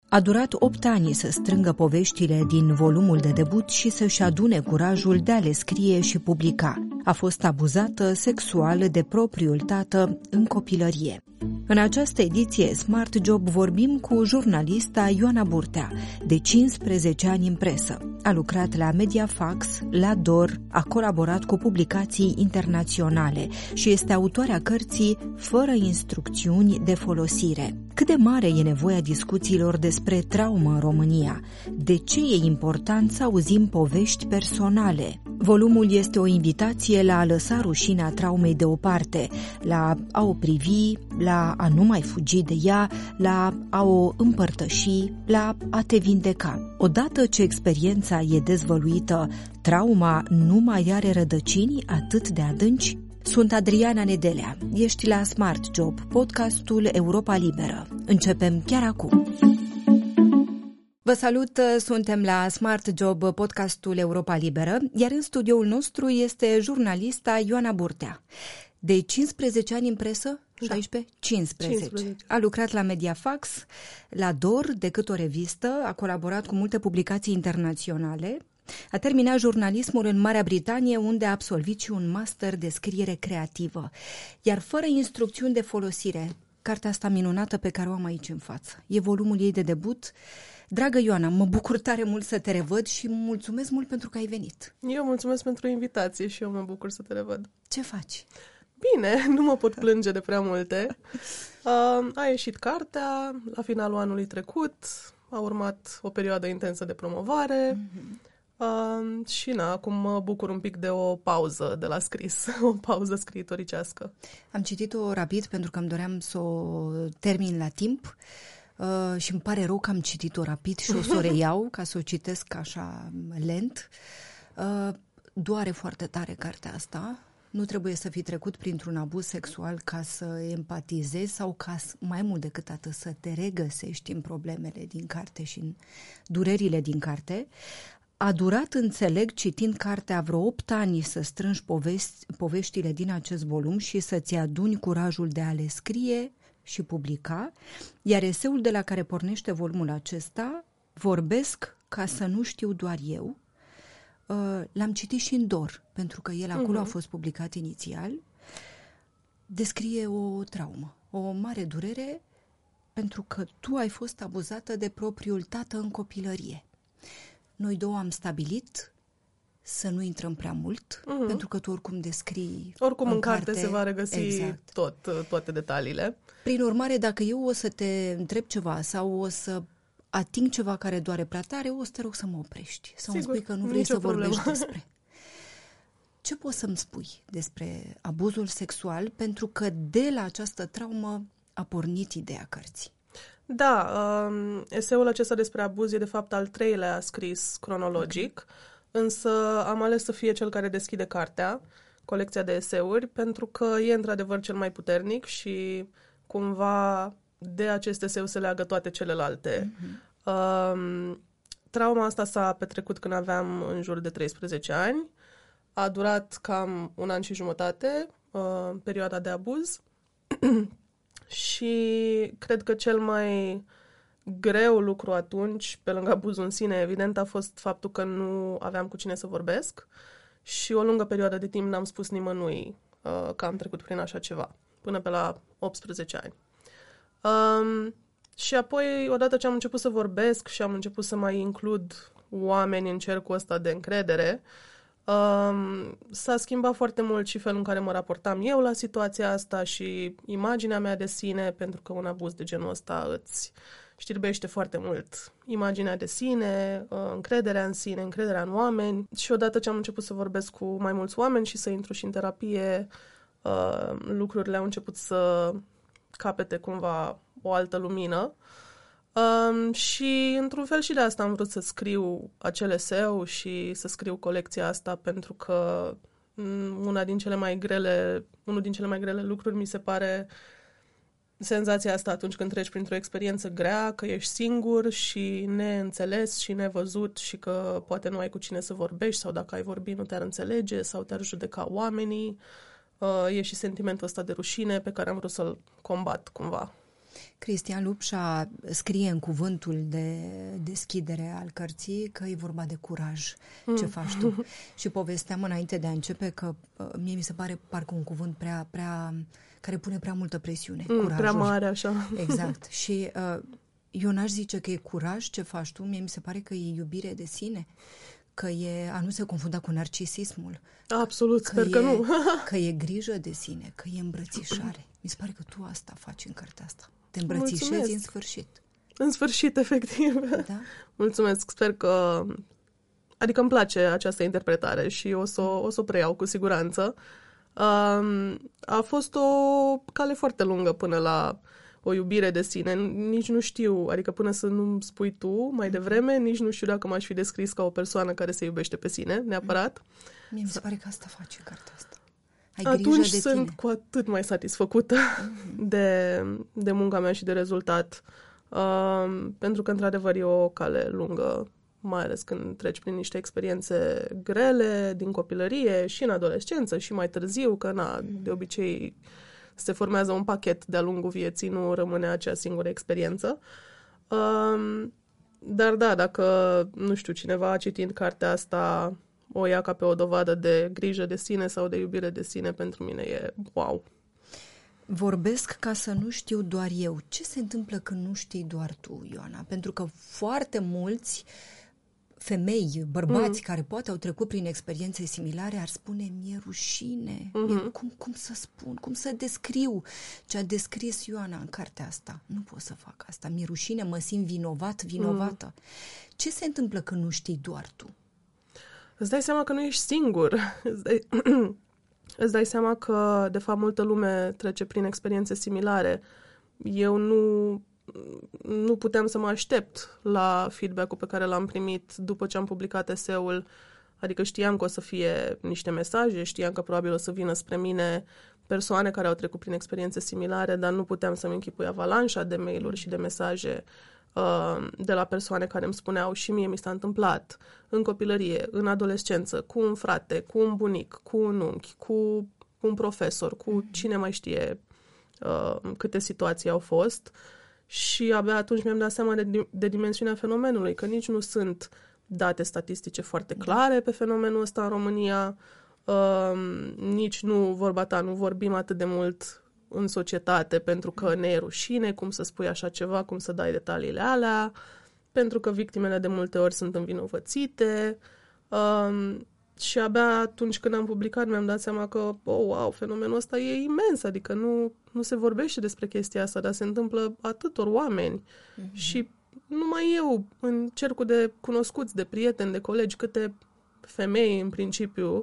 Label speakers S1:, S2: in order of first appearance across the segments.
S1: A durat 8 ani să strângă poveștile din volumul de debut și să-și adune curajul de a le scrie și publica. A fost abuzată sexual de propriul tată în copilărie. În această ediție Smart Job vorbim cu jurnalista Ioana Burtea, de 15 ani în presă. A lucrat la Mediafax, la DOR, a colaborat cu publicații internaționale și este autoarea cărții Fără instrucțiuni de folosire. Cât de mare e nevoia discuțiilor despre traumă în România? De ce e important să auzim povești personale? Volumul este o invitație la a lăsa rușinea traumei deoparte, la a o privi, la a nu mai fugi de ea, la a o împărtăși, la a te vindeca. Odată ce experiența e dezvăluită, trauma nu mai are rădăcini atât de adânci? Sunt Adriana Nedelea. Ești la Smart Job, podcastul Europa Liberă. Începem chiar acum. Vă salut, suntem la Smart Job, podcastul Europa Liberă, iar în studioul nostru este jurnalista Ioana Burtea. De 15 ani în presă? 16? 15. A lucrat la Mediafax, la DOR, decât o revistă, a colaborat cu multe publicații internaționale, a terminat jurnalismul în Marea Britanie, unde a absolvit și un master de scriere creativă. Iar Fără instrucțiuni de folosire, cartea asta minunată pe care o am aici în față, e volumul ei de debut. Dragă Ioana, mă bucur tare mult să te revăd și mulțumesc mult pentru că ai venit.
S2: Eu mulțumesc pentru invitație și eu mă bucur să te revăd.
S1: Ce faci?
S2: Bine, nu mă pot plânge de prea multe. A ieșit cartea la finalul anului trecut, a urmat o perioadă intensă de promovare și acum mă bucur un pic de o pauză de la scris, o pauză scriitoricească.
S1: Am citit-o rapid pentru că îmi doream să o termin la timp. Și îmi pare rău că am citit-o rapid și o să o reiau ca să o citesc așa lent. Doare foarte tare cartea asta. Nu trebuie să fi trecut printr-un abuz sexual ca să empatizezi sau ca mai mult decât atât să te regăsești în problemele din carte și în durerile din carte. A durat, înțeleg, citind cartea vreo 8 ani să strângi poveștile din acest volum și să-ți aduni curajul de a le scrie și publica, iar eseul de la care pornește volumul acesta, Vorbesc ca să nu știu doar eu, l-am citit și în DOR, pentru că el acolo a fost publicat inițial, descrie o traumă, o mare durere, pentru că tu ai fost abuzată de propriul tată în copilărie. Noi două am stabilit să nu intrăm prea mult, pentru că tu oricum descrii
S2: oricum în carte se va regăsi toate detaliile.
S1: Prin urmare, dacă eu o să te întreb ceva sau o să ating ceva care doare prea tare, o să te rog să mă oprești, să îmi spui că nu vrei să vorbești despre. Ce poți să-mi spui despre abuzul sexual, pentru că de la această traumă a pornit ideea cărții?
S2: Da, eseul acesta despre abuz e de fapt al 3-lea scris cronologic, însă am ales să fie cel care deschide cartea, colecția de eseuri, pentru că e într-adevăr cel mai puternic și cumva de acest eseu se leagă toate celelalte. Trauma asta s-a petrecut când aveam în jur de 13 ani. A durat cam 1 an și jumătate, perioada de abuz. Și cred că cel mai greu lucru atunci, pe lângă abuzul în sine, evident, a fost faptul că nu aveam cu cine să vorbesc și o lungă perioadă de timp n-am spus nimănui că am trecut prin așa ceva, până pe la 18 ani. Și apoi, odată ce am început să vorbesc și am început să mai includ oameni în cercul ăsta de încredere, s-a schimbat foarte mult și felul în care mă raportam eu la situația asta și imaginea mea de sine, pentru că un abuz de genul ăsta îți știrbește foarte mult imaginea de sine, încrederea în sine, încrederea în oameni. Și odată ce am început să vorbesc cu mai mulți oameni și să intru și în terapie, lucrurile au început să capete cumva o altă lumină. Și într-un fel și de asta am vrut să scriu acel eseu și să scriu colecția asta, pentru că unul din cele mai grele lucruri mi se pare senzația asta atunci când treci printr-o experiență grea, că ești singur și neînțeles și nevăzut și că poate nu ai cu cine să vorbești sau dacă ai vorbi nu te-ar înțelege sau te-ar judeca oamenii. E și sentimentul ăsta de rușine pe care am vrut să-l combat cumva.
S1: Cristian Lupșa scrie în cuvântul de deschidere al cărții că e vorba de curaj, ce faci tu. Și povesteam înainte de a începe că mie mi se pare parcă un cuvânt prea care pune prea multă presiune. Curajul.
S2: Prea mare, așa.
S1: Exact. Și eu n-aș zice că e curaj ce faci tu, mie mi se pare că e iubire de sine, că e a nu se confunda cu narcisismul.
S2: Absolut, sper că nu.
S1: Că e grijă de sine, că e îmbrățișare. Mi se pare că tu asta faci în cartea asta. Te îmbrățișezi. Mulțumesc. În sfârșit.
S2: În sfârșit, efectiv.
S1: Da?
S2: Mulțumesc, sper că... Adică îmi place această interpretare și o să o preiau cu siguranță. A fost o cale foarte lungă până la o iubire de sine. Nici nu știu, adică până să nu spui tu mai devreme, nici nu știu dacă m-aș fi descris ca o persoană care se iubește pe sine, neapărat.
S1: Mie mi se pare că asta faci în cartea asta.
S2: Atunci sunt cu atât mai satisfăcută de munca mea și de rezultat. Pentru că, într-adevăr, e o cale lungă, mai ales când treci prin niște experiențe grele din copilărie și în adolescență și mai târziu, că de obicei se formează un pachet de-a lungul vieții, nu rămâne acea singură experiență. Dar da, dacă, nu știu, cineva citind cartea asta o ia ca pe o dovadă de grijă de sine sau de iubire de sine, pentru mine e wow.
S1: Vorbesc ca să nu știu doar eu. Ce se întâmplă când nu știi doar tu, Ioana? Pentru că foarte mulți femei, bărbați care poate au trecut prin experiențe similare ar spune, mi-e rușine. Cum să spun, cum să descriu ce a descris Ioana în cartea asta? Nu pot să fac asta. Mi-e rușine, mă simt vinovată. Ce se întâmplă când nu știi doar tu?
S2: Îți dai seama că nu ești singur. Îți dai seama că, de fapt, multă lume trece prin experiențe similare. Eu nu puteam să mă aștept la feedback-ul pe care l-am primit după ce am publicat eseul. Adică știam că o să fie niște mesaje, știam că probabil o să vină spre mine persoane care au trecut prin experiențe similare, dar nu puteam să-mi închipui avalanșa de mail-uri și de mesaje de la persoane care îmi spuneau și mie mi s-a întâmplat în copilărie, în adolescență, cu un frate, cu un bunic, cu un unchi, cu un profesor, cu cine mai știe câte situații au fost. Și abia atunci mi-am dat seama de dimensiunea fenomenului, că nici nu sunt date statistice foarte clare pe fenomenul ăsta în România, nici nu, vorba ta, nu vorbim atât de mult în societate pentru că ne e rușine cum să spui așa ceva, cum să dai detaliile alea, pentru că victimele de multe ori sunt învinovățite. Și abia atunci când am publicat mi-am dat seama că, wow, fenomenul ăsta e imens, adică nu se vorbește despre chestia asta, dar se întâmplă atâtor oameni. Și numai eu, în cercul de cunoscuți, de prieteni, de colegi, câte femei, în principiu,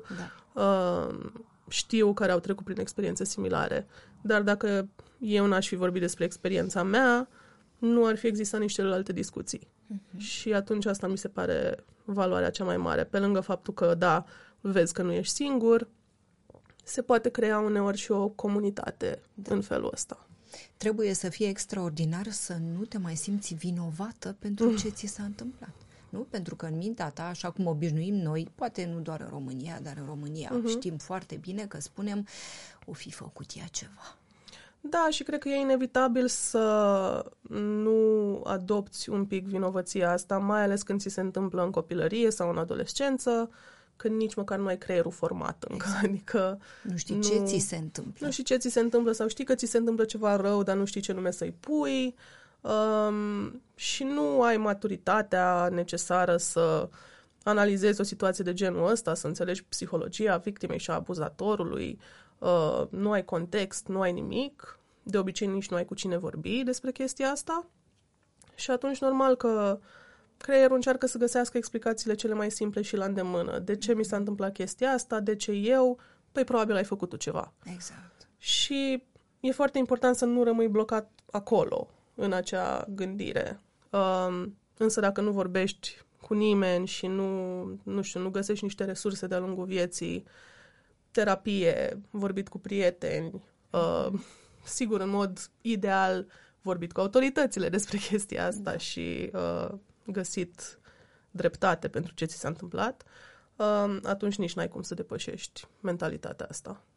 S2: știu care au trecut prin experiențe similare. Dar dacă eu n-aș fi vorbit despre experiența mea, nu ar fi existat nici celelalte discuții. Și atunci asta mi se pare valoarea cea mai mare. Pe lângă faptul că, da, vezi că nu ești singur, se poate crea uneori și o comunitate în felul ăsta.
S1: Trebuie să fie extraordinar să nu te mai simți vinovată pentru ce ți s-a întâmplat. Nu? Pentru că în mintea ta, așa cum obișnuim noi, poate nu doar în România, dar în România știm foarte bine că spunem o fi făcut ea ceva.
S2: Da, și cred că e inevitabil să nu adopți un pic vinovăția asta, mai ales când ți se întâmplă în copilărie sau în adolescență, când nici măcar nu ai creierul format încă. Exact. Adică
S1: nu știi ce ți se întâmplă.
S2: Nu știi ce ți se întâmplă sau știi că ți se întâmplă ceva rău, dar nu știi ce nume să-i pui. Și nu ai maturitatea necesară să analizezi o situație de genul ăsta, să înțelegi psihologia victimei și a abuzatorului, nu ai context, nu ai nimic, de obicei nici nu ai cu cine vorbi despre chestia asta și atunci normal că creierul încearcă să găsească explicațiile cele mai simple și la îndemână. De ce mi s-a întâmplat chestia asta? De ce eu? Păi probabil ai făcut tu ceva.
S1: Exact.
S2: Și e foarte important să nu rămâi blocat acolo, în gândire. Însă dacă nu vorbești cu nimeni și nu găsești niște resurse de-a lungul vieții, terapie, vorbit cu prieteni, sigur, în mod ideal, vorbit cu autoritățile despre chestia asta și găsit dreptate pentru ce ți s-a întâmplat, atunci nici n-ai cum să depășești mentalitatea asta.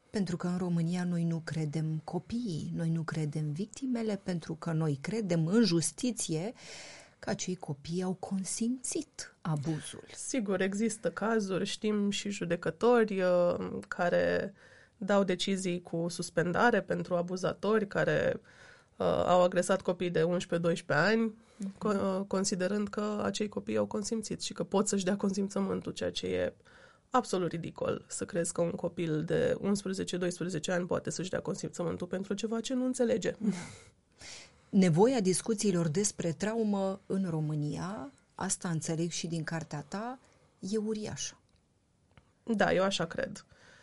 S1: Pentru că în România noi nu credem copiii, noi nu credem victimele, pentru că noi credem în justiție că acei copii au consimțit abuzul.
S2: Sigur, există cazuri, știm și judecători care dau decizii cu suspendare pentru abuzatori care au agresat copii de 11-12 ani, considerând că acei copii au consimțit și că pot să-și dea consimțământul, ceea ce e absolut ridicol să crezi că un copil de 11-12 ani poate să-și dea consimțământul pentru ceva ce nu înțelege.
S1: Da. Nevoia discuțiilor despre traumă în România, asta înțeleg și din cartea ta, e uriașă.
S2: Da, eu așa cred.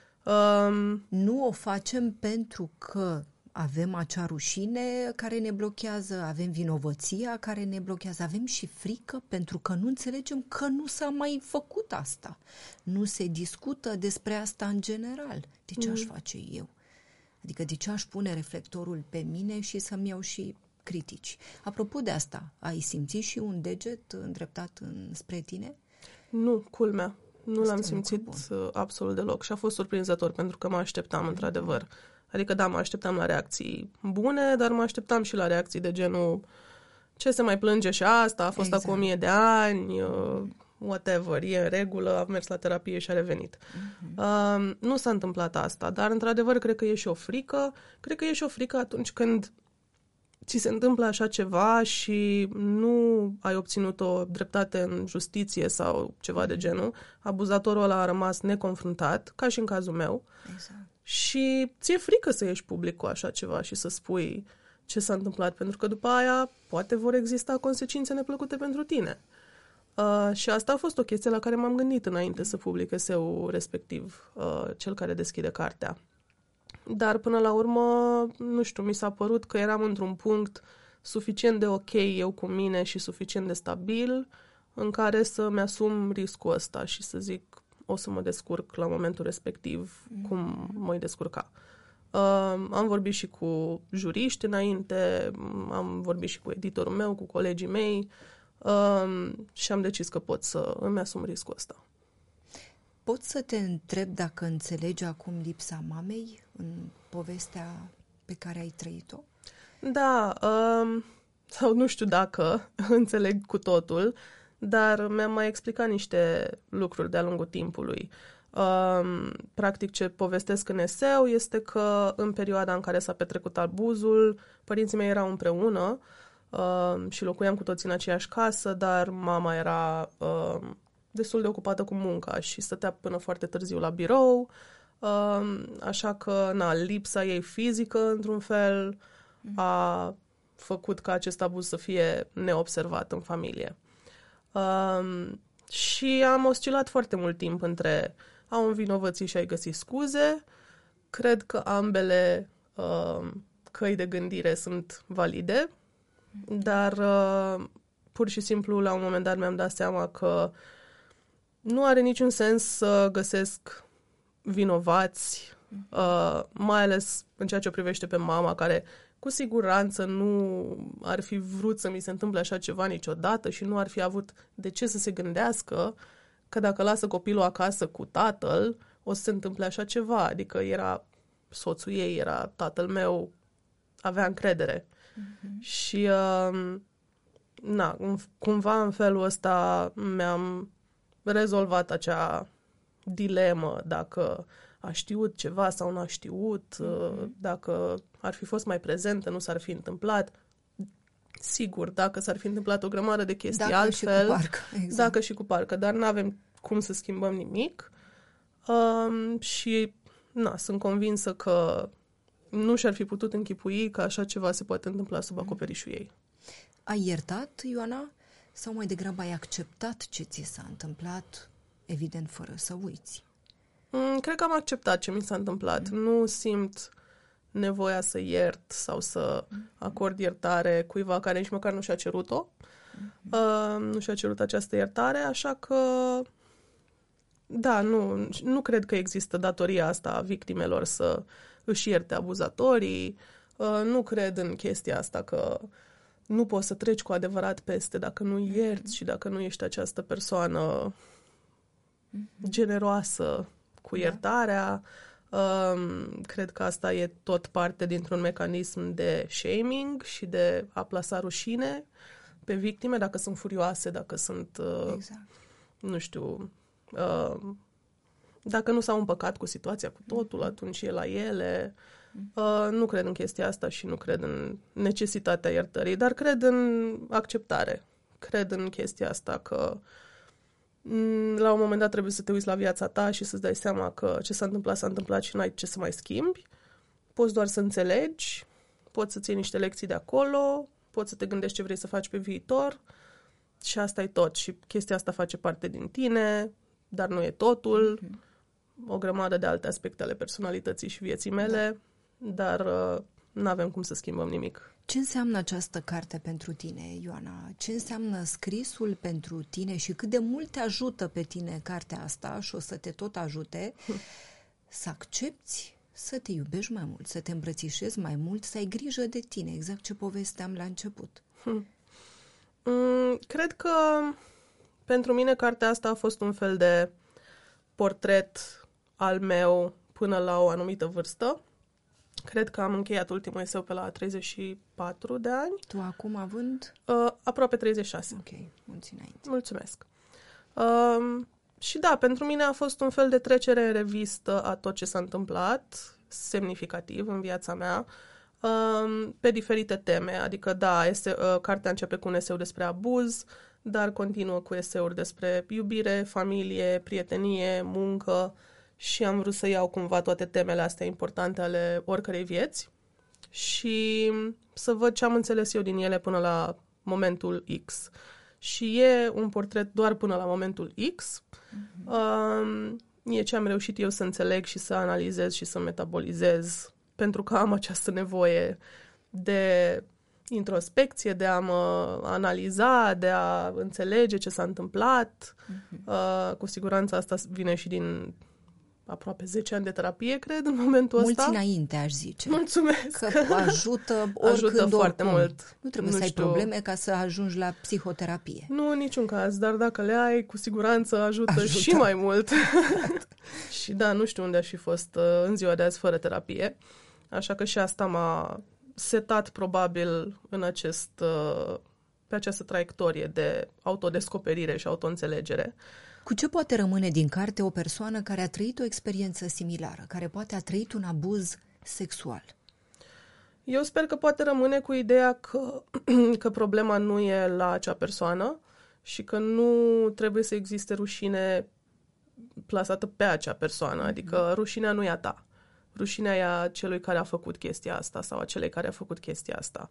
S1: Nu o facem pentru că avem acea rușine care ne blochează, avem vinovăția care ne blochează, avem și frică pentru că nu înțelegem că nu s-a mai făcut asta. Nu se discută despre asta în general. De ce aș face eu? Adică de ce aș pune reflectorul pe mine și să-mi iau și critici? Apropo de asta, ai simțit și un deget îndreptat spre tine?
S2: Nu, culmea. Nu l-am simțit absolut deloc și a fost surprinzător pentru că mă așteptam într-adevăr. Adică da, mă așteptam la reacții bune, dar mă așteptam și la reacții de genul ce se mai plânge și asta, a fost acum 1000 de ani, whatever, e în regulă, a mers la terapie și a revenit. Nu s-a întâmplat asta, dar într-adevăr cred că e și o frică. Cred că e și o frică atunci când ți se întâmplă așa ceva și nu ai obținut o dreptate în justiție sau ceva de genul, abuzatorul ăla a rămas neconfruntat, ca și în cazul meu.
S1: Exact.
S2: Și ți-e frică să ieși public cu așa ceva și să spui ce s-a întâmplat, pentru că după aia poate vor exista consecințe neplăcute pentru tine. Și asta a fost o chestie la care m-am gândit înainte să public eseul respectiv, cel care deschide cartea. Dar până la urmă, nu știu, mi s-a părut că eram într-un punct suficient de ok eu cu mine și suficient de stabil în care să-mi asum riscul ăsta și să zic o să mă descurc la momentul respectiv cum mă descurca. Am vorbit și cu juriști înainte, am vorbit și cu editorul meu, cu colegii mei și am decis că pot să îmi asum riscul ăsta.
S1: Pot să te întreb dacă înțelegi acum lipsa mamei în povestea pe care ai trăit-o?
S2: Da, sau nu știu dacă înțeleg cu totul, dar mi-am mai explicat niște lucruri de-a lungul timpului. Practic ce povestesc în eseu este că în perioada în care s-a petrecut abuzul, părinții mei erau împreună și locuiam cu toții în aceeași casă, dar mama era destul de ocupată cu munca și stătea până foarte târziu la birou, așa că lipsa ei fizică, într-un fel, a făcut ca acest abuz să fie neobservat în familie. Și am oscilat foarte mult timp între a învinovăți și a-i găsi scuze. Cred că ambele căi de gândire sunt valide, dar pur și simplu la un moment dat mi-am dat seama că nu are niciun sens să găsesc vinovați, mai ales în ceea ce o privește pe mama, care cu siguranță nu ar fi vrut să mi se întâmple așa ceva niciodată și nu ar fi avut de ce să se gândească că dacă lasă copilul acasă cu tatăl, o să se întâmple așa ceva. Adică era soțul ei, era tatăl meu, avea încredere. Și cumva în felul ăsta mi-am rezolvat acea dilemă dacă a știut ceva sau nu a știut, dacă ar fi fost mai prezentă, nu s-ar fi întâmplat. Sigur, dacă s-ar fi întâmplat o grămadă de chestii
S1: dacă
S2: altfel,
S1: și cu parcă, exact.
S2: Dacă și cu parcă, dar nu avem cum să schimbăm nimic. Și sunt convinsă că nu și-ar fi putut închipui că așa ceva se poate întâmpla sub acoperișul ei.
S1: Ai iertat, Ioana? Sau mai degrabă ai acceptat ce ți s-a întâmplat, evident fără să uiți?
S2: Cred că am acceptat ce mi s-a întâmplat. Nu simt nevoia să iert sau să acord iertare cuiva care nici măcar nu și-a cerut-o. Nu și-a cerut această iertare, așa că da, nu cred că există datoria asta a victimelor să își ierte abuzatorii. Nu cred în chestia asta că nu poți să treci cu adevărat peste dacă nu ierți și dacă nu ești această persoană generoasă cu iertarea. Cred că asta e tot parte dintr-un mecanism de shaming și de a plasa rușine pe victime, dacă sunt furioase, dacă sunt,
S1: Exact.
S2: nu știu, dacă nu s-au împăcat cu situația cu totul, atunci e la ele. Nu cred în chestia asta și nu cred în necesitatea iertării, dar cred în acceptare. Cred în chestia asta că la un moment dat trebuie să te uiți la viața ta și să-ți dai seama că ce s-a întâmplat și n-ai ce să mai schimbi. Poți doar să înțelegi, poți să-ți iei niște lecții de acolo, poți să te gândești ce vrei să faci pe viitor și asta e tot. Și chestia asta face parte din tine, dar nu e totul. O grămadă de alte aspecte ale personalității și vieții mele, dar n-avem cum să schimbăm nimic.
S1: Ce înseamnă această carte pentru tine, Ioana? Ce înseamnă scrisul pentru tine și cât de mult te ajută pe tine cartea asta și o să te tot ajute să accepti, să te iubești mai mult, să te îmbrățișezi mai mult, să ai grijă de tine, exact ce povesteam la început?
S2: Cred că pentru mine cartea asta a fost un fel de portret al meu până la o anumită vârstă. Cred că am încheiat ultimul eseu pe la 34 de ani.
S1: Tu acum având?
S2: Aproape 36.
S1: Ok, mulți înainte.
S2: Mulțumesc. Și da, pentru mine a fost un fel de trecere în revistă a tot ce s-a întâmplat semnificativ în viața mea, pe diferite teme. Adică, da, cartea începe cu un eseu despre abuz, dar continuă cu eseuri despre iubire, familie, prietenie, muncă și am vrut să iau cumva toate temele astea importante ale oricărei vieți și să văd ce am înțeles eu din ele până la momentul X. Și e un portret doar până la momentul X. E ce am reușit eu să înțeleg și să analizez și să metabolizez, pentru că am această nevoie de introspecție, de a mă analiza, de a înțelege ce s-a întâmplat. Cu siguranță asta vine și din aproape 10 ani de terapie, cred, în momentul ăsta.
S1: Mulți înainte, aș zice.
S2: Mulțumesc!
S1: Că ajută oricând,
S2: ajută foarte mult.
S1: Nu trebuie să ai probleme ca să ajungi la psihoterapie.
S2: Nu, în niciun caz, dar dacă le ai, cu siguranță ajută. Și mai mult. Și da, nu știu unde aș fi fost în ziua de azi fără terapie. Așa că și asta m-a setat probabil în pe această traiectorie de autodescoperire și autoînțelegere.
S1: Cu ce poate rămâne din carte o persoană care a trăit o experiență similară, care poate a trăit un abuz sexual?
S2: Eu sper că poate rămâne cu ideea că problema nu e la acea persoană și că nu trebuie să existe rușine plasată pe acea persoană. Adică rușinea nu e a ta. Rușinea e a celui care a făcut chestia asta sau a celei care a făcut chestia asta.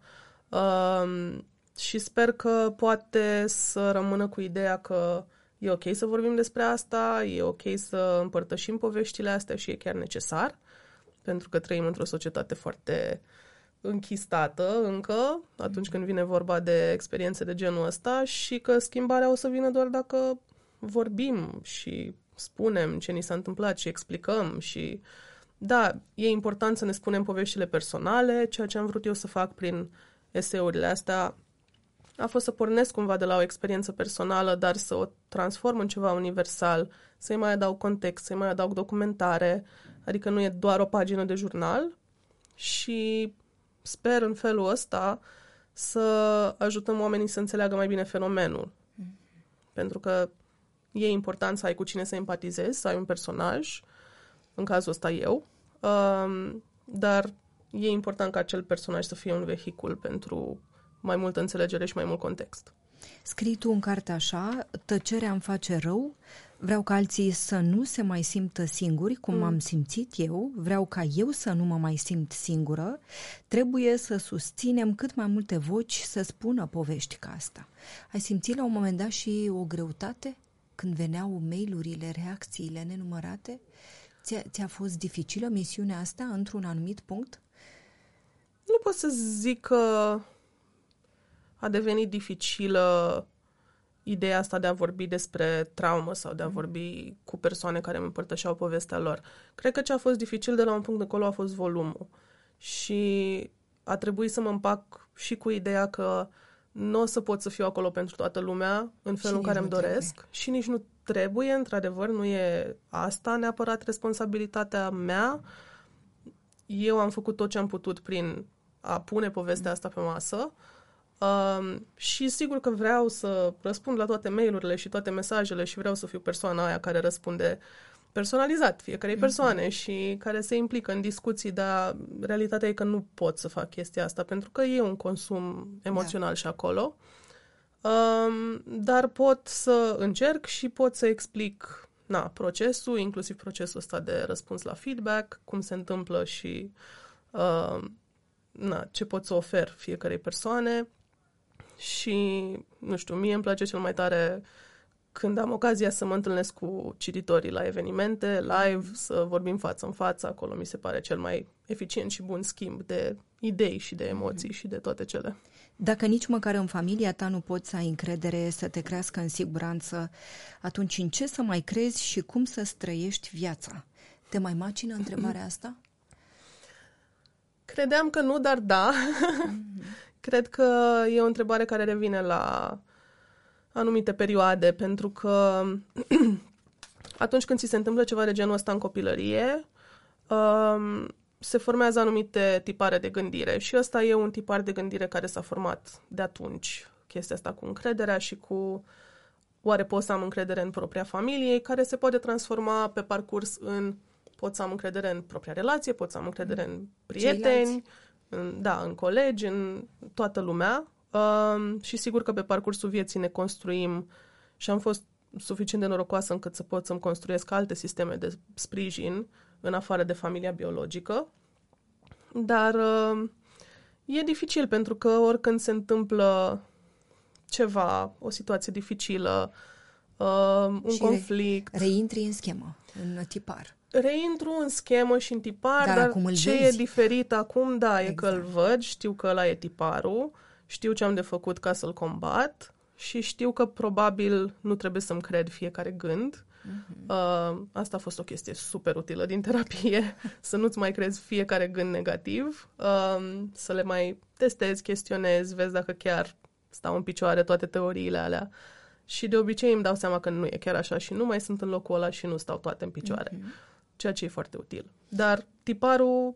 S2: Și sper că poate să rămână cu ideea că e ok să vorbim despre asta, e ok să împărtășim poveștile astea și e chiar necesar, pentru că trăim într-o societate foarte închistată încă, atunci când vine vorba de experiențe de genul ăsta și că schimbarea o să vină doar dacă vorbim și spunem ce ni s-a întâmplat și explicăm și... Da, e important să ne spunem poveștile personale, ceea ce am vrut eu să fac prin eseurile astea a fost să pornesc cumva de la o experiență personală, dar să o transform în ceva universal, să-i mai adaug context, să-i mai adaug documentare, adică nu e doar o pagină de jurnal și sper în felul ăsta să ajutăm oamenii să înțeleagă mai bine fenomenul. Pentru că e important să ai cu cine să empatizezi, să ai un personaj, în cazul ăsta eu, dar e important ca acel personaj să fie un vehicul pentru mai multă înțelegere și mai mult context.
S1: Scrii tu în carte așa: tăcerea îmi face rău, vreau ca alții să nu se mai simtă singuri, cum m-am simțit eu, vreau ca eu să nu mă mai simt singură, trebuie să susținem cât mai multe voci să spună povești ca asta. Ai simțit la un moment dat și o greutate când veneau mail-urile, reacțiile nenumărate? Ți-a fost dificilă misiunea asta într-un anumit punct?
S2: Nu pot să zic că a devenit dificilă ideea asta de a vorbi despre traumă sau de a vorbi cu persoane care îmi împărtășeau povestea lor. Cred că ce a fost dificil de la un punct încolo a fost volumul. Și a trebuit să mă împac și cu ideea că nu o să pot să fiu acolo pentru toată lumea în felul în care îmi doresc și nici nu trebuie, într-adevăr, nu e asta neapărat responsabilitatea mea. Eu am făcut tot ce am putut prin a pune povestea asta pe masă și sigur că vreau să răspund la toate mail-urile și toate mesajele și vreau să fiu persoana aia care răspunde personalizat fiecarei persoane și care se implică în discuții, dar realitatea e că nu pot să fac chestia asta pentru că e un consum emoțional și acolo. Dar pot să încerc și pot să explic procesul, inclusiv procesul ăsta de răspuns la feedback, cum se întâmplă și ce pot să ofer fiecarei persoane. Și, nu știu, mie îmi place cel mai tare când am ocazia să mă întâlnesc cu cititorii la evenimente, live, să vorbim față în față, acolo mi se pare cel mai eficient și bun schimb de idei și de emoții și de toate cele.
S1: Dacă nici măcar în familia ta nu poți să ai încredere, să te crească în siguranță, atunci în ce să mai crezi și cum să-ți trăiești viața? Te mai macină întrebarea asta?
S2: Credeam că nu, dar da. Cred că e o întrebare care revine la anumite perioade, pentru că atunci când ți se întâmplă ceva de genul ăsta în copilărie, se formează anumite tipare de gândire și ăsta e un tipar de gândire care s-a format de atunci. Chestia asta cu încrederea și cu oare pot să am încredere în propria familie, care se poate transforma pe parcurs în pot să am încredere în propria relație, pot să am încredere în prieteni, în colegi, în toată lumea. Și sigur că pe parcursul vieții ne construim și am fost suficient de norocoasă încât să pot să-mi construiesc alte sisteme de sprijin în afară de familia biologică. Dar e dificil pentru că oricând se întâmplă ceva, o situație dificilă, un conflict...
S1: Reintri în schemă, în tipar.
S2: Reintru în schemă și în tipar, dar ce e diferit acum, e că îl văd, știu că ăla e tiparul, știu ce am de făcut ca să-l combat și știu că probabil nu trebuie să-mi cred fiecare gând. Asta a fost o chestie super utilă din terapie, să nu-ți mai crezi fiecare gând negativ, să le mai testezi, chestionezi, vezi dacă chiar stau în picioare toate teoriile alea. Și de obicei îmi dau seama că nu e chiar așa și nu mai sunt în locul ăla și nu stau toate în picioare. Ceea ce e foarte util. Dar tiparul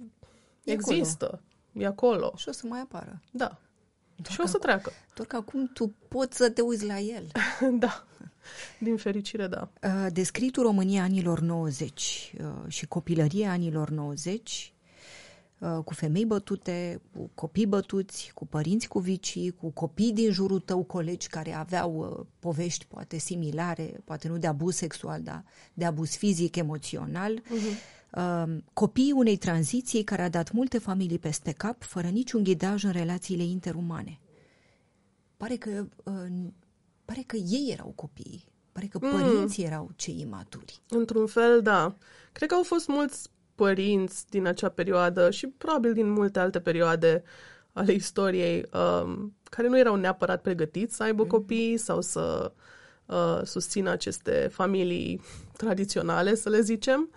S2: există. E acolo.
S1: Și o să mai apară.
S2: Da. Și o să treacă.
S1: Doar că acum tu poți să te uiți la el.
S2: Da. Din fericire, da.
S1: Descrii tu România anilor 90 și copilăria anilor 90 cu femei bătute, cu copii bătuți, cu părinți cu vicii, cu copii din jurul tău, colegi care aveau povești poate similare, poate nu de abuz sexual, dar de abuz fizic, emoțional. Copiii unei tranziții care a dat multe familii peste cap, fără niciun ghidaj în relațiile interumane. Pare că ei erau copiii. Pare că părinții erau cei imaturi.
S2: Într-un fel, da. Cred că au fost mulți părinți din acea perioadă și probabil din multe alte perioade ale istoriei care nu erau neapărat pregătiți să aibă copii sau să susțină aceste familii tradiționale, să le zicem.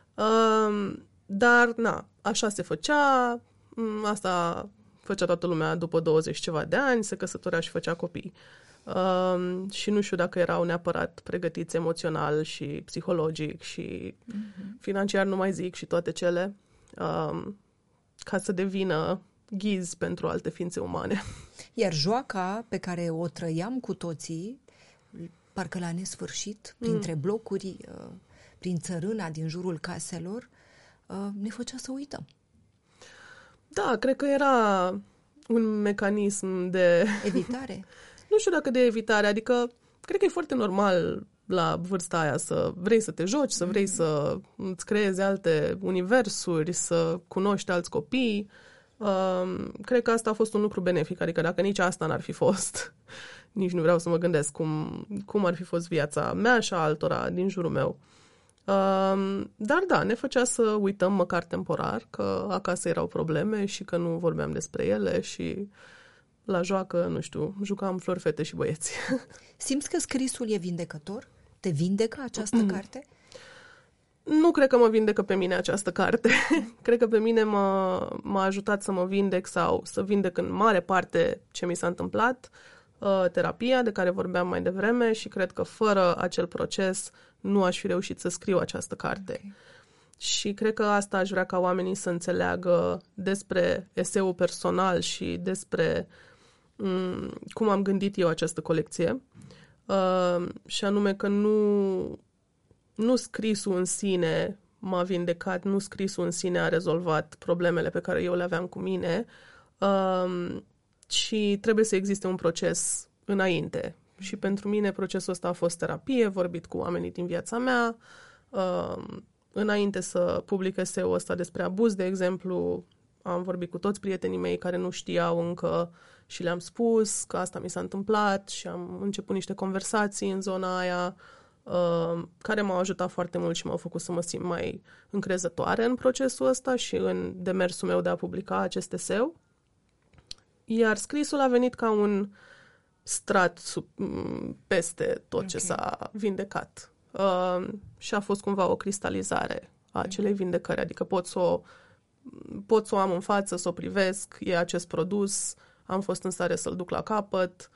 S2: Dar, așa se făcea, asta făcea toată lumea după 20 ceva de ani, se căsătorea și făcea copii. Și nu știu dacă erau neapărat pregătiți emoțional și psihologic și financiar, nu mai zic, și toate cele, ca să devină ghizi pentru alte ființe umane.
S1: Iar joaca pe care o trăiam cu toții, parcă la nesfârșit, printre blocuri, prin țărâna din jurul caselor, ne făcea să uităm.
S2: Da, cred că era un mecanism de...
S1: evitare?
S2: Nu știu dacă de evitare, adică cred că e foarte normal la vârsta aia să vrei să te joci, să vrei să îți creezi alte universuri, să cunoști alți copii. Cred că asta a fost un lucru benefic, adică dacă nici asta n-ar fi fost, nici nu vreau să mă gândesc cum ar fi fost viața mea și a altora din jurul meu. Dar da, ne făcea să uităm măcar temporar că acasă erau probleme și că nu vorbeam despre ele și la joacă, nu știu, jucam flori, fete și băieți.
S1: Simți că scrisul e vindecător? Te vindecă această carte?
S2: Nu cred că mă vindecă pe mine această carte. Cred că pe mine m-a ajutat să mă vindec sau să vindec în mare parte ce mi s-a întâmplat, terapia de care vorbeam mai devreme, și cred că fără acel proces nu aș fi reușit să scriu această carte. Okay. Și cred că asta aș vrea ca oamenii să înțeleagă despre eseul personal și despre cum am gândit eu această colecție. Și anume că nu scrisul în sine m-a vindecat, nu scrisul în sine a rezolvat problemele pe care eu le aveam cu mine, ci trebuie să existe un proces înainte. Și pentru mine procesul ăsta a fost terapie, vorbit cu oamenii din viața mea. Înainte să public eseul ăsta despre abuz, de exemplu, am vorbit cu toți prietenii mei care nu știau încă și le-am spus că asta mi s-a întâmplat și am început niște conversații în zona aia care m-au ajutat foarte mult și m-au făcut să mă simt mai încrezătoare în procesul ăsta și în demersul meu de a publica acest eseu. Iar scrisul a venit ca un strat peste tot ce s-a vindecat. Și a fost cumva o cristalizare a acelei vindecări. Adică pot să o am în față, să o privesc, e acest produs, am fost în stare să-l duc la capăt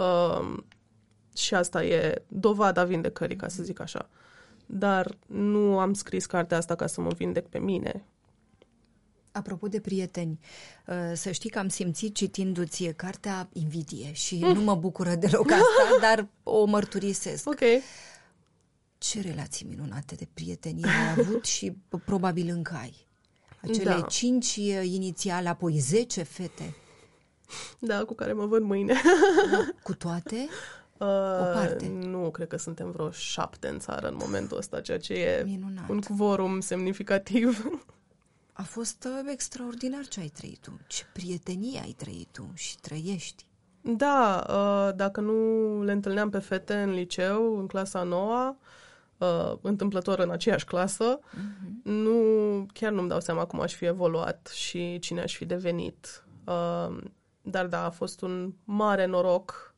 S2: și asta e dovada vindecării, ca să zic așa. Dar nu am scris cartea asta ca să mă vindec pe mine.
S1: Apropo de prieteni, să știi că am simțit citindu-ți cartea invidie și nu mă bucură deloc asta, dar o mărturisesc.
S2: Ok.
S1: Ce relații minunate de prieteni ai avut și probabil încă ai. Acele 5 inițiale, apoi 10 fete.
S2: Da, cu care mă văd mâine.
S1: Cu toate? O parte?
S2: Nu, cred că suntem vreo 7 în țară în momentul ăsta, ceea ce e
S1: minunat.
S2: Un quorum semnificativ.
S1: A fost extraordinar ce ai trăit tu, ce prietenie ai trăit tu și trăiești.
S2: Da, dacă nu le întâlneam pe fete în liceu, în clasa 9, întâmplător în aceeași clasă, chiar nu-mi dau seama cum aș fi evoluat și cine aș fi devenit. Dar da, a fost un mare noroc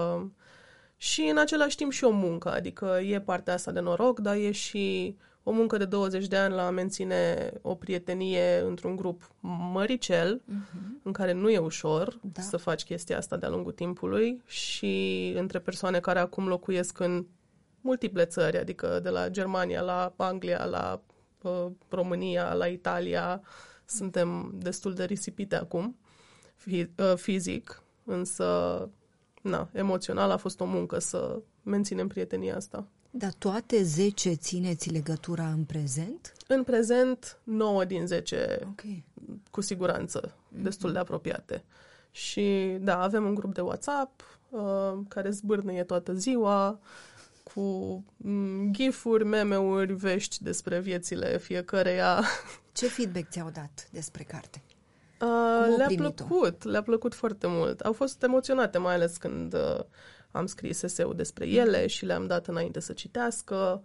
S2: și în același timp și o muncă, adică e partea asta de noroc, dar e și o muncă de 20 de ani la a menține o prietenie într-un grup măricel, în care nu e ușor să faci chestia asta de-a lungul timpului, și între persoane care acum locuiesc în multiple țări, adică de la Germania la Anglia, la România, la Italia. Suntem destul de risipite acum, fizic, însă emoțional a fost o muncă să menținem prietenia asta.
S1: Dar toate 10 țineți legătura în prezent?
S2: În prezent, 9 din 10, cu siguranță, destul de apropiate. Și da, avem un grup de WhatsApp care zbârnăie toată ziua, cu gif-uri, meme-uri, vești despre viețile fiecăreia.
S1: Ce feedback ți-au dat despre carte?
S2: Le-a plăcut foarte mult. Au fost emoționate, mai ales când am scris eseul despre ele și le-am dat înainte să citească.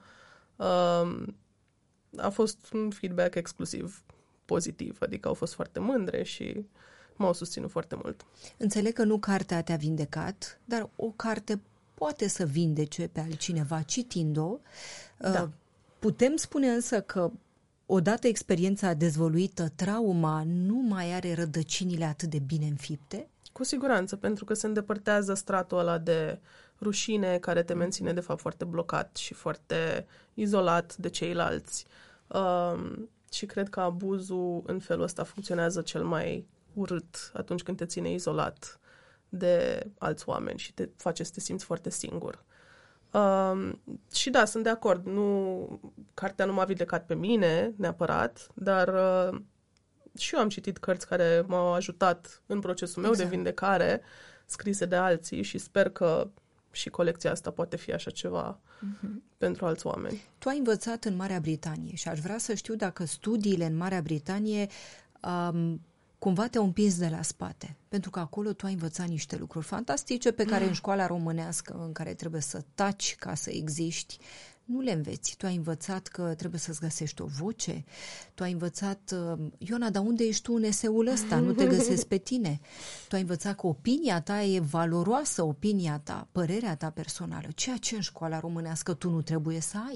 S2: A fost un feedback exclusiv pozitiv, adică au fost foarte mândre și m-au susținut foarte mult.
S1: Înțeleg că nu cartea te-a vindecat, dar o carte poate să vindece pe altcineva citind-o.
S2: Da.
S1: Putem spune însă că odată experiența dezvăluită, trauma nu mai are rădăcinile atât de bine înfipte?
S2: Cu siguranță, pentru că se îndepărtează stratul ăla de rușine care te menține de fapt foarte blocat și foarte izolat de ceilalți. Și cred că abuzul în felul ăsta funcționează cel mai urât atunci când te ține izolat de alți oameni și te face să te simți foarte singur. Și da, sunt de acord. Cartea nu m-a vindecat pe mine neapărat, dar și eu am citit cărți care m-au ajutat în procesul meu de vindecare, scrise de alții, și sper că și colecția asta poate fi așa ceva pentru alți oameni.
S1: Tu ai învățat în Marea Britanie și aș vrea să știu dacă studiile în Marea Britanie cumva te-au împins de la spate, pentru că acolo tu ai învățat niște lucruri fantastice pe care în școala românească, în care trebuie să taci ca să existi, nu le înveți. Tu ai învățat că trebuie să-ți găsești o voce, tu ai învățat, Iona, dar unde ești tu în eseul ăsta? Nu te găsesc pe tine. Tu ai învățat că opinia ta e valoroasă, opinia ta, părerea ta personală, ceea ce în școala românească tu nu trebuie să ai.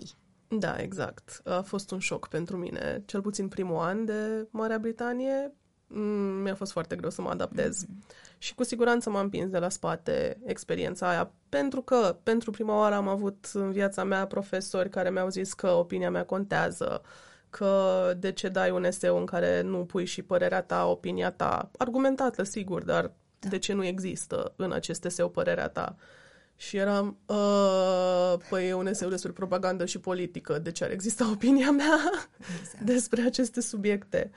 S2: Da, exact. A fost un șoc pentru mine. Cel puțin primul an de Marea Britanie mi-a fost foarte greu să mă adaptez. Și cu siguranță m-am împins de la spate experiența aia, pentru că pentru prima oară am avut în viața mea profesori care mi-au zis că opinia mea contează, că de ce dai un eseu în care nu pui și părerea ta, opinia ta, argumentată, sigur, dar de ce nu există în acest eseu părerea ta? Și eram, păi e un eseu despre propagandă și politică, de ce ar exista opinia mea despre aceste subiecte?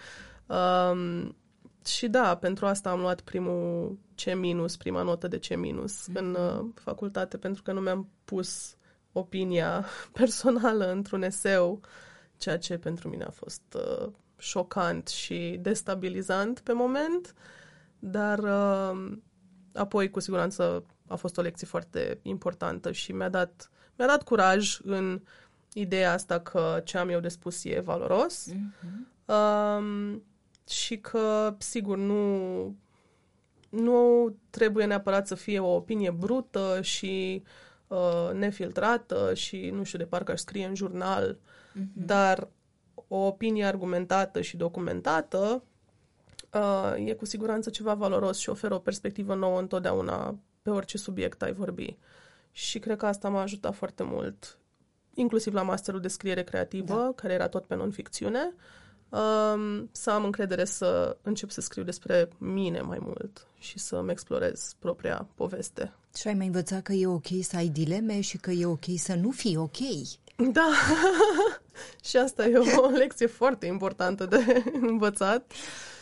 S2: Și da, pentru asta am luat prima notă de C- în facultate, pentru că nu mi-am pus opinia personală într-un eseu, ceea ce pentru mine a fost șocant și destabilizant pe moment, dar apoi cu siguranță a fost o lecție foarte importantă și mi-a dat curaj în ideea asta că ce am eu de spus e valoros. Și că, sigur, nu trebuie neapărat să fie o opinie brută și nefiltrată și, nu știu, de parcă aș scrie în jurnal, dar o opinie argumentată și documentată e cu siguranță ceva valoros și oferă o perspectivă nouă întotdeauna pe orice subiect ai vorbi. Și cred că asta m-a ajutat foarte mult, inclusiv la masterul de scriere creativă, care era tot pe non-ficțiune, să am încredere să încep să scriu despre mine mai mult și să-mi explorez propria poveste.
S1: Și ai mai învățat că e ok să ai dileme și că e ok să nu fii ok.
S2: Da, și asta e o lecție foarte importantă de învățat.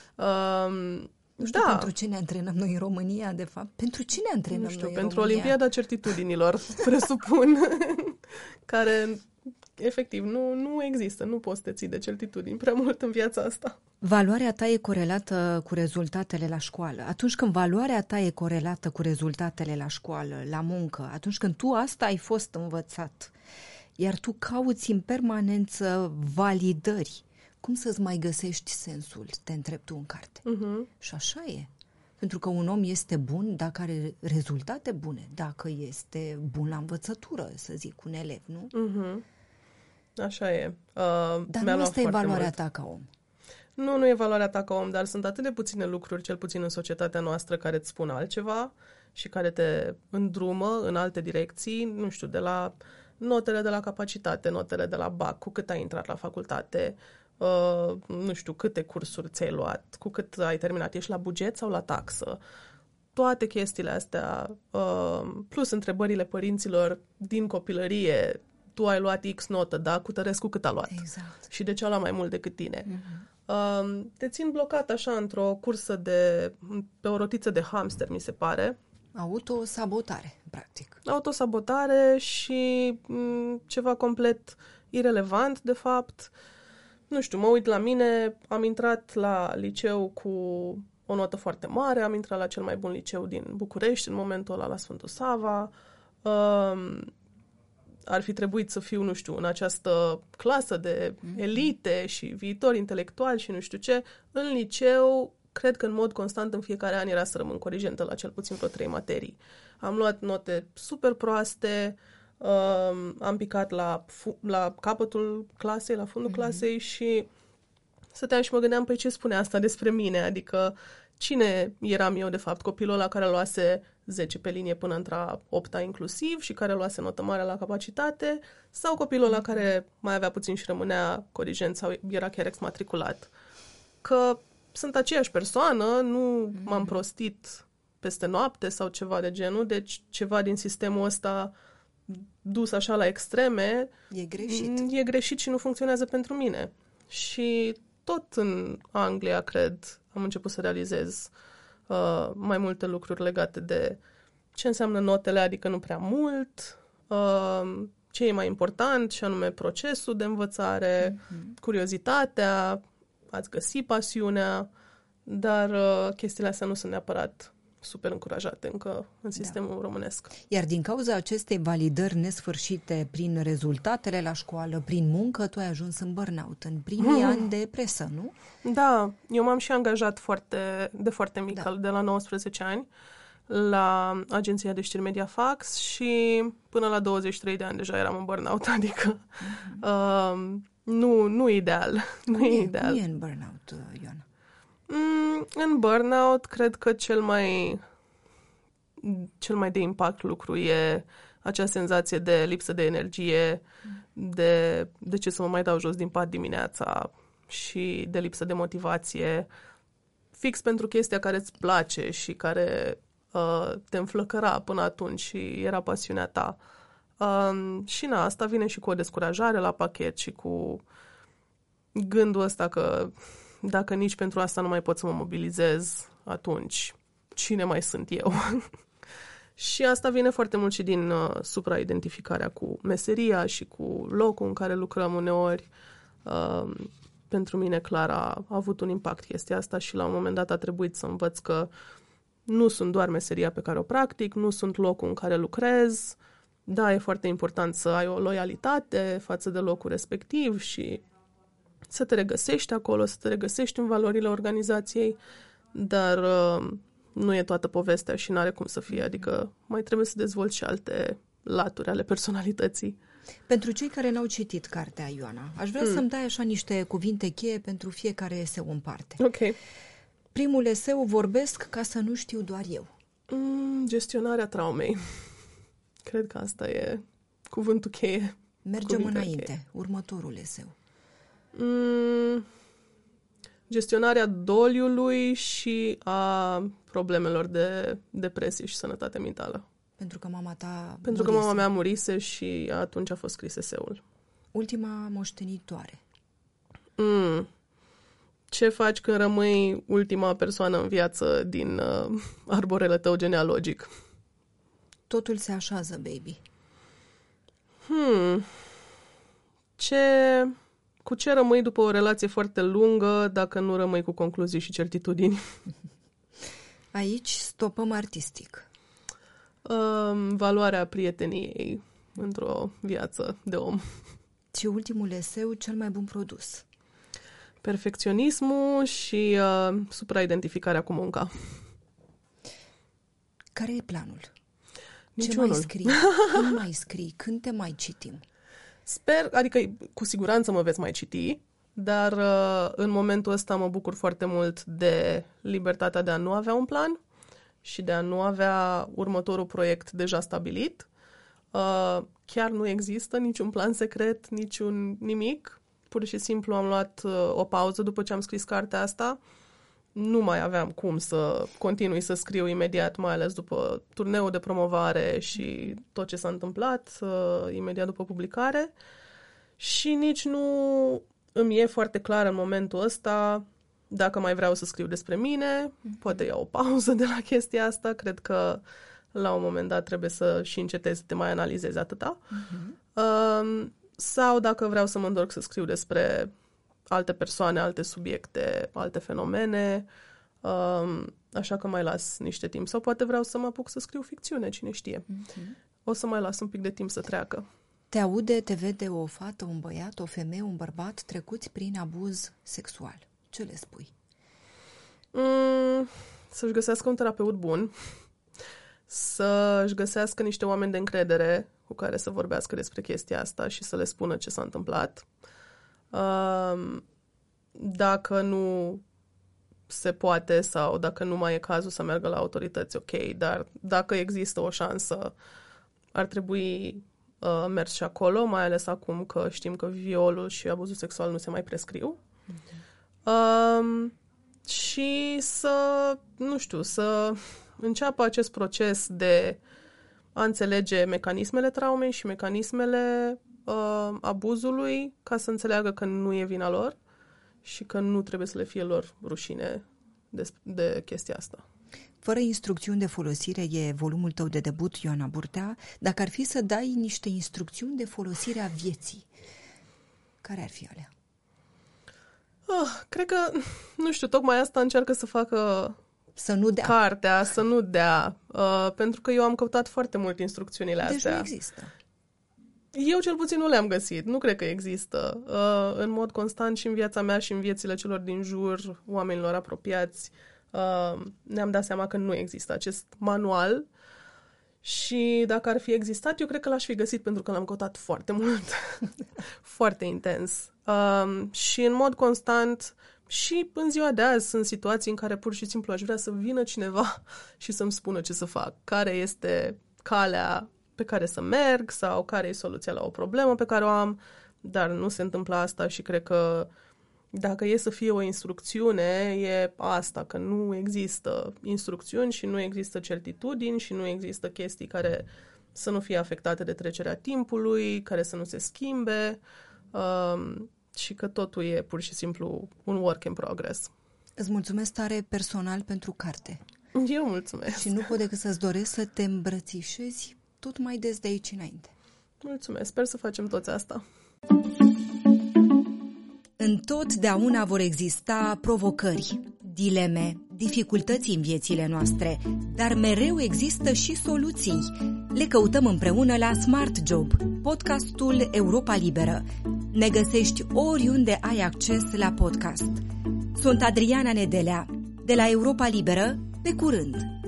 S1: Nu știu pentru ce ne antrenăm noi în România, de fapt. Pentru ce ne antrenăm noi în România?
S2: Pentru Olimpiada Certitudinilor, presupun, care efectiv nu există, nu poți să te ții de certitudini prea mult în viața asta.
S1: Valoarea ta e corelată cu rezultatele la școală. Atunci când valoarea ta e corelată cu rezultatele la școală, la muncă, atunci când tu asta ai fost învățat, iar tu cauți în permanență validări, cum să-ți mai găsești sensul? Te întrebi tu în carte. Și așa e. Pentru că un om este bun dacă are rezultate bune, dacă este bun la învățătură, să zic, un elev, nu?
S2: Așa e.
S1: Dar nu asta e valoarea ta ca om.
S2: Nu e valoarea ta ca om, dar sunt atât de puține lucruri, cel puțin în societatea noastră, care îți spun altceva și care te îndrumă în alte direcții, nu știu, de la notele de la capacitate, notele de la BAC, cu cât ai intrat la facultate, nu știu, câte cursuri ți-ai luat, cu cât ai terminat, ești la buget sau la taxă. Toate chestiile astea, plus întrebările părinților din copilărie, tu ai luat X notă, da? Cutărescu cât a luat?
S1: Exact.
S2: Și de ce a luat mai mult decât tine? Te țin blocat așa într-o cursă pe o rotiță de hamster, mi se pare.
S1: Autosabotare, practic.
S2: Autosabotare și ceva complet irelevant, de fapt. Nu știu, mă uit la mine, am intrat la liceu cu o notă foarte mare, am intrat la cel mai bun liceu din București, în momentul ăla la Sfântul Sava. Ar fi trebuit să fiu, nu știu, în această clasă de elite și viitori intelectuali și nu știu ce. În liceu, cred că în mod constant în fiecare an era să rămân corigentă la cel puțin vreo 3 materii. Am luat note super proaste, am picat la capătul clasei, la fundul clasei și stăteam și mă gândeam, păi ce spune asta despre mine? Adică cine eram eu, de fapt? Copilul ăla care luase 10 pe linie până între 8-a inclusiv și care luase notă mare la capacitate, sau copilul ăla care mai avea puțin și rămânea corigent sau era chiar exmatriculat? Că sunt aceeași persoană, nu m-am prostit peste noapte sau ceva de genul, deci ceva din sistemul ăsta dus așa la extreme e greșit și nu funcționează pentru mine. Și tot în Anglia, cred, am început să realizez mai multe lucruri legate de ce înseamnă notele, adică nu prea mult, ce e mai important, și anume procesul de învățare, curiozitatea, ați găsi pasiunea, dar chestiile astea nu sunt neapărat super încurajate încă în sistemul românesc.
S1: Iar din cauza acestei validări nesfârșite prin rezultatele la școală, prin muncă, tu ai ajuns în burnout, în primii ani de presă, nu?
S2: Da, eu m-am și angajat de foarte mică, de la 19 ani, la agenția de știri Mediafax și până la 23 de ani deja eram în burnout, adică nu ideal. Nu e ideal.
S1: Cum e în burnout, Ioana?
S2: În burnout, cred că cel mai de impact lucru e acea senzație de lipsă de energie, de ce să mă mai dau jos din pat dimineața și de lipsă de motivație, fix pentru chestia care îți place și care te înflăcăra până atunci și era pasiunea ta. Și asta vine și cu o descurajare la pachet și cu gândul ăsta că dacă nici pentru asta nu mai pot să mă mobilizez, atunci cine mai sunt eu? Și asta vine foarte mult și din supraidentificarea cu meseria și cu locul în care lucrăm uneori. Pentru mine, clar, a avut un impact chestia asta și la un moment dat a trebuit să învăț că nu sunt doar meseria pe care o practic, nu sunt locul în care lucrez. Da, e foarte important să ai o loialitate față de locul respectiv și să te regăsești acolo, să te regăsești în valorile organizației, dar nu e toată povestea și n-are cum să fie, adică mai trebuie să dezvolți și alte laturi ale personalității.
S1: Pentru cei care n-au citit cartea, Ioana, aș vrea să-mi dai așa niște cuvinte cheie pentru fiecare eseu în parte.
S2: Ok.
S1: Primul eseu, vorbesc ca să nu știu doar eu.
S2: Gestionarea traumei. Cred că asta e cuvântul cheie.
S1: Mergem înainte. Cheie. Următorul eseu.
S2: Gestionarea doliului și a problemelor de depresie și sănătate mentală.
S1: Pentru că mama ta
S2: Pentru că mama mea murise și atunci a fost scris eseul.
S1: Ultima moștenitoare.
S2: Ce faci când rămâi ultima persoană în viață din arborele tău genealogic?
S1: Totul se așează, baby.
S2: Cu ce rămâi după o relație foarte lungă dacă nu rămâi cu concluzii și certitudini?
S1: Aici stopăm artistic.
S2: Valoarea prieteniei într-o viață de om.
S1: Și ultimul eseu, cel mai bun produs.
S2: Perfecționismul și supraidentificarea cu munca.
S1: Care e planul?
S2: Niciunul.
S1: Ce mai scrii? Când mai scrii? Când te mai citim?
S2: Sper, adică cu siguranță mă veți mai citi, dar în momentul ăsta mă bucur foarte mult de libertatea de a nu avea un plan și de a nu avea următorul proiect deja stabilit. Chiar nu există niciun plan secret, niciun nimic. Pur și simplu am luat o pauză după ce am scris cartea asta. Nu mai aveam cum să continui să scriu imediat, mai ales după turneul de promovare și tot ce s-a întâmplat imediat după publicare. Și nici nu îmi e foarte clar în momentul ăsta dacă mai vreau să scriu despre mine. Poate iau o pauză de la chestia asta. Cred că la un moment dat trebuie să și încetezi să te mai analizezi atâta. Sau dacă vreau să mă întorc să scriu despre alte persoane, alte subiecte, alte fenomene, așa că mai las niște timp. Sau poate vreau să mă apuc să scriu ficțiune, cine știe. O să mai las un pic de timp să treacă.
S1: Te aude, te vede o fată, un băiat, o femeie, un bărbat trecuți prin abuz sexual. Ce le spui?
S2: Să-și găsească un terapeut bun, să-și găsească niște oameni de încredere cu care să vorbească despre chestia asta și să le spună ce s-a întâmplat. Dacă nu se poate sau dacă nu mai e cazul să meargă la autorități, ok, dar dacă există o șansă, ar trebui mers și acolo, mai ales acum că știm că violul și abuzul sexual nu se mai prescriu. Și să înceapă acest proces de a înțelege mecanismele traumei și mecanismele abuzului, ca să înțeleagă că nu e vina lor și că nu trebuie să le fie lor rușine de chestia asta.
S1: Fără instrucțiuni de folosire e volumul tău de debut, Ioana Burtea. Dacă ar fi să dai niște instrucțiuni de folosire a vieții, care ar fi alea?
S2: Cred că, nu știu, tocmai asta încearcă să facă
S1: să nu dea.
S2: Cartea, să nu dea. Pentru că eu am căutat foarte mult instrucțiunile astea.
S1: Deci nu există.
S2: Eu cel puțin nu le-am găsit. Nu cred că există. În mod constant și în viața mea și în viețile celor din jur, oamenilor apropiați, ne-am dat seama că nu există acest manual și dacă ar fi existat, eu cred că l-aș fi găsit pentru că l-am căutat foarte mult, foarte intens. Și în mod constant, și în ziua de azi sunt situații în care pur și simplu aș vrea să vină cineva și să-mi spună ce să fac, care este calea pe care să merg sau care e soluția la o problemă pe care o am, dar nu se întâmplă asta și cred că dacă e să fie o instrucțiune, e asta, că nu există instrucțiuni și nu există certitudini și nu există chestii care să nu fie afectate de trecerea timpului, care să nu se schimbe și că totul e pur și simplu un work in progress.
S1: Îți mulțumesc tare personal pentru carte.
S2: Eu mulțumesc.
S1: Și nu pot decât să-ți doresc să te îmbrățișezi tot mai des de aici înainte.
S2: Mulțumesc, sper să facem toți asta.
S1: Întotdeauna vor exista provocări, dileme, dificultăți în viețile noastre, dar mereu există și soluții. Le căutăm împreună la Smart Job, podcastul Europa Liberă. Ne găsești oriunde ai acces la podcast. Sunt Adriana Nedelea, de la Europa Liberă, pe curând!